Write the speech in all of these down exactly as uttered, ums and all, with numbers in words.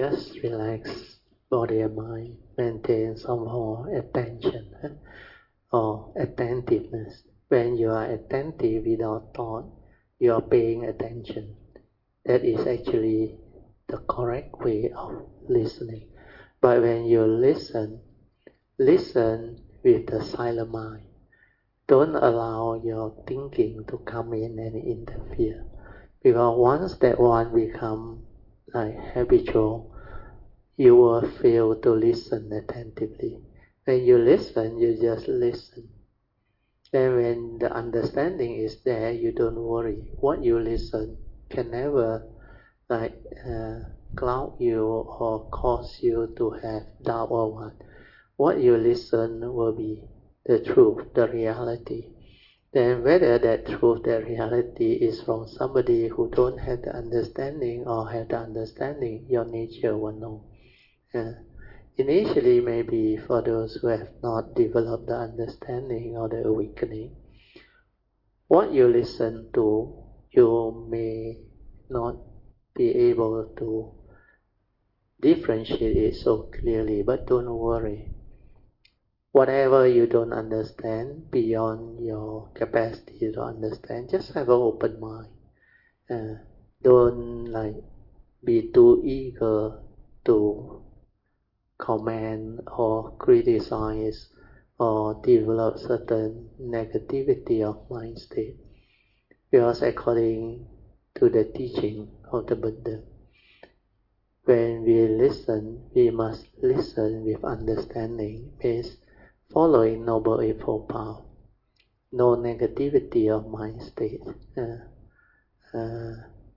just relax body and mind, maintain some more attention eh, or attentiveness. When you are attentive without thought, you are paying attention. That is actually the correct way of listening. But when you listen, listen with the silent mind. Don't allow your thinking to come in and interfere. Because once that one become like habitual, you will fail to listen attentively. When you listen, you just listen. And when the understanding is there, you don't worry. What you listen can never like uh, cloud you or cause you to have doubt or what. What you listen will be the truth, the reality. Then whether that truth, that reality is from somebody who don't have the understanding or have the understanding, your nature will know. Uh, initially, maybe for those who have not developed the understanding or the awakening, what you listen to, you may not be able to differentiate it so clearly, but don't worry. Whatever you don't understand beyond your capacity to understand, just have an open mind. Uh, don't like be too eager to comment or criticize or develop certain negativity of mind state. Because according to the teaching of the Buddha, when we listen, we must listen with understanding, means following Noble Eightfold Path. No negativity of mind state. Uh, uh,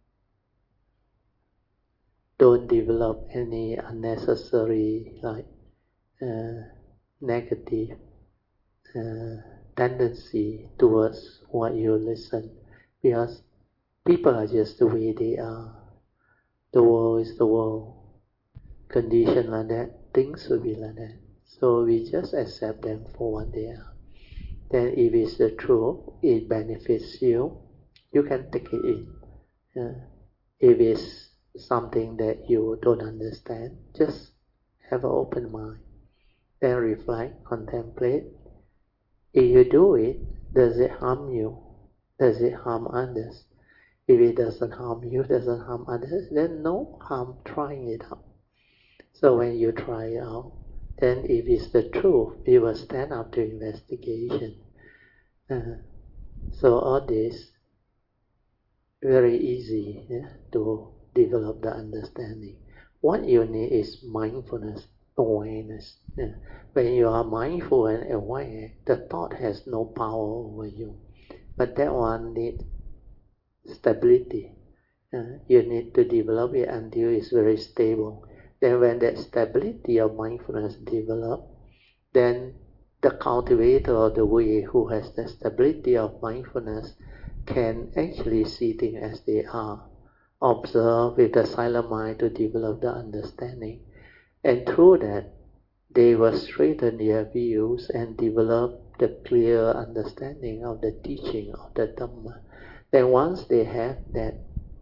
don't develop any unnecessary like uh, negative uh, tendency towards what you listen, because people are just the way they are. The world is the world. Condition like that, things will be like that. So we just accept them for what they are. Then if it's the truth, it benefits you, you can take it in. Uh, if it's something that you don't understand, just have an open mind. Then reflect, contemplate. If you do it, does it harm you? Does it harm others? If it doesn't harm you, doesn't harm others, then no harm trying it out. So when you try it out, then if it's the truth, it will stand up to investigation. Uh, so all this, very easy yeah, to develop the understanding. What you need is mindfulness, awareness. Yeah. When you are mindful and aware, the thought has no power over you. But that one needs stability. Uh, you need to develop it until it's very stable. Then when that stability of mindfulness develops, then the cultivator of the way who has the stability of mindfulness can actually see things as they are, observe with the silent mind to develop the understanding, and through that they will straighten their views and develop the clear understanding of the teaching of the Dhamma. Then once they have that,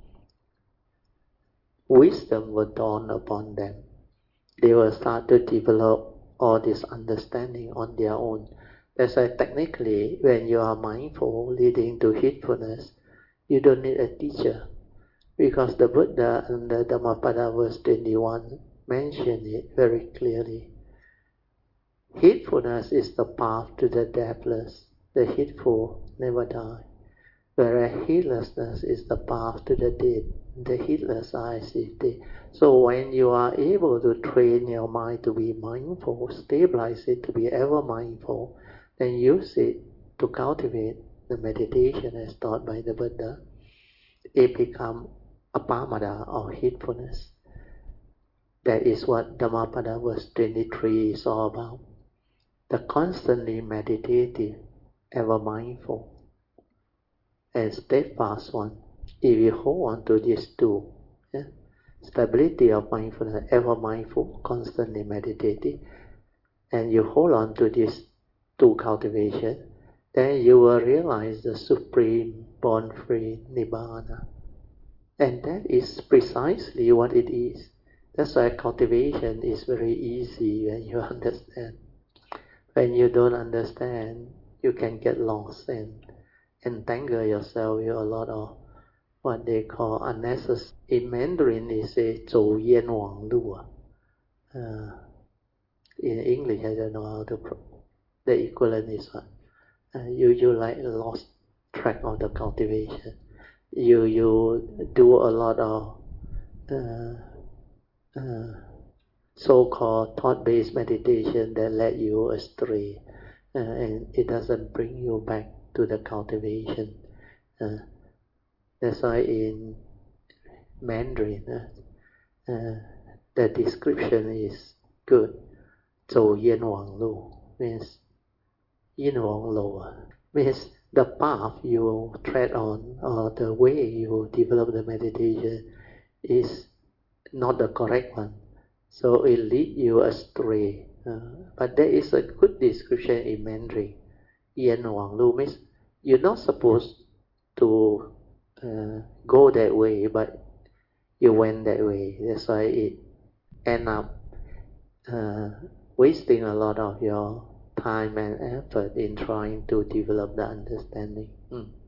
wisdom will dawn upon them. They will start to develop all this understanding on their own. That's why technically, when you are mindful leading to heedfulness, you don't need a teacher. Because the Buddha in the Dhammapada verse twenty-one mentioned it very clearly. Heedfulness is the path to the deathless. The heedful never die. Whereas heedlessness is the path to the dead. The heedless are as if dead. So when you are able to train your mind to be mindful, stabilize it to be ever mindful, then use it to cultivate the meditation as taught by the Buddha, it becomes apamada or heedfulness. That is what Dhammapada verse twenty-three is all about. The constantly meditative, ever mindful, and steadfast one. If you hold on to these two, yeah, stability of mindfulness, ever mindful, constantly meditative, and you hold on to these two cultivation, then you will realize the supreme born-free Nibbana. And that is precisely what it is. That's why cultivation is very easy when you understand. When you don't understand, you can get lost and entangle yourself with a lot of what they call unnecessary. In Mandarin, they say 走冤枉路. Uh, in English, I don't know how to pro. The equivalent is what? Uh, you you like lost track of the cultivation. You you do a lot of uh, uh, so-called thought-based meditation that led you astray, uh, and it doesn't bring you back to the cultivation. Uh, that's why in Mandarin, uh, uh, the description is good. 走冤枉路 means 冤枉路 means the path you tread on or the way you develop the meditation is not the correct one. So it leads you astray. Uh, but there is a good description in Mandarin. Yan Wang Lu means you're not supposed to uh, go that way, but you went that way. That's why it end up uh, wasting a lot of your time and effort in trying to develop the understanding. Mm.